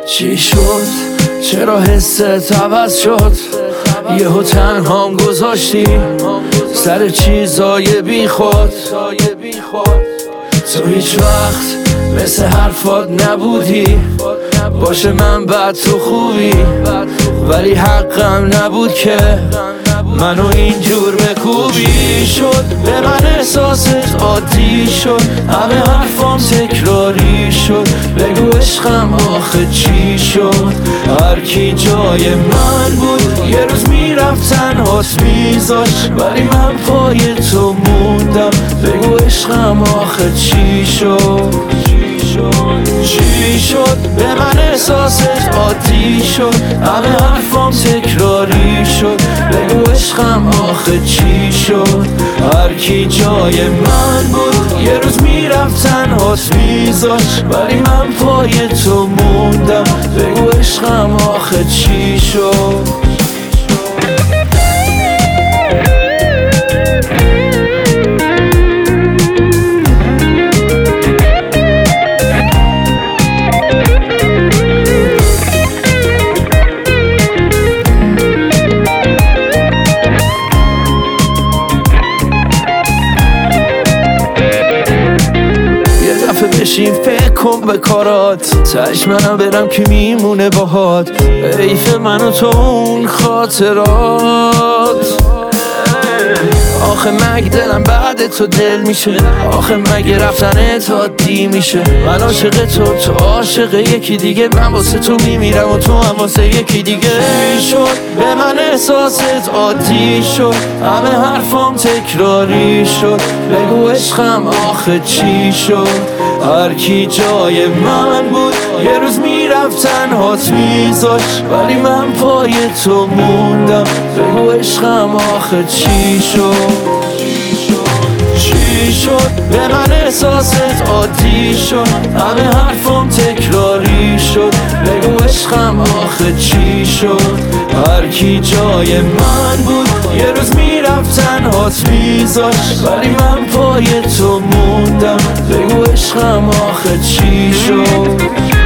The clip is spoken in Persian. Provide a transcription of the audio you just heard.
چی شد؟ چرا حست عوض شد؟ یهو تنهام گذاشتی سر چیزای بی خود. تو هیچ وقت مثل حرفات نبودی، باشه من بد تو خوبی، ولی حقم نبود که منو اینجور بکوبی. شد به من احساست عادی شد، همه حرفام تکراری شد. بگو عشقم آخه چی شد؟ هر کی جای من بود یه روز میرفت تنهات میذاشت، ولی من پای تو موندم. بگو عشقم آخه چی شد؟ چی شد؟ به من احساست عادی شد، همه حرفام تکراری شد. بگو عشقم آخه چی شد؟ هر کی جای من بود یه روز میرفت تنهات میذاشت، ولی من پای تو موندم. بگو عشقم آخه چی شد؟ بشین فکر کن به کارات، تش منم برم که میمونه باهات. حیف من و تو اون خاطرات. آخه مگه دلم بعد تو دل میشه؟ آخه مگه رفتنت عادی میشه؟ من عاشق تو عاشق یکی دیگه، من واسه تو میمیرم و تو هم واسه یکی دیگه. شد به من احساست عادی شد، همه حرفام تکراری شد. بگو عشقم آخه چی شد؟ هر کی جای من بود یه روز میرفت تنهات میذاشت، ولی من پای تو موندم. بگو عشقم آخه چی شد؟ چی شد؟ به من احساست عادی شد، همه حرفام تکراری شد. بگو عشقم آخه چی شد؟ هر کی جای من بود یه روز میرفت تنهات میذاشت، ولی من پای تو موندم. بگو عشقم آخه چی شد؟